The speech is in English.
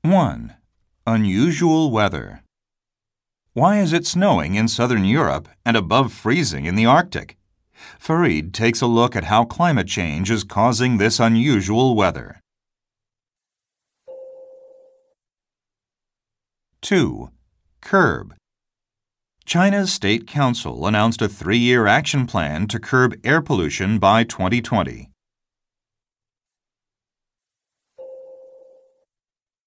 1. Unusual weather. Why is it snowing in southern Europe and above freezing in the Arctic? Fareed takes a look at how climate change is causing this unusual weather. 2. Curb. China's State Council announced a 3-year action plan to curb air pollution by 2020.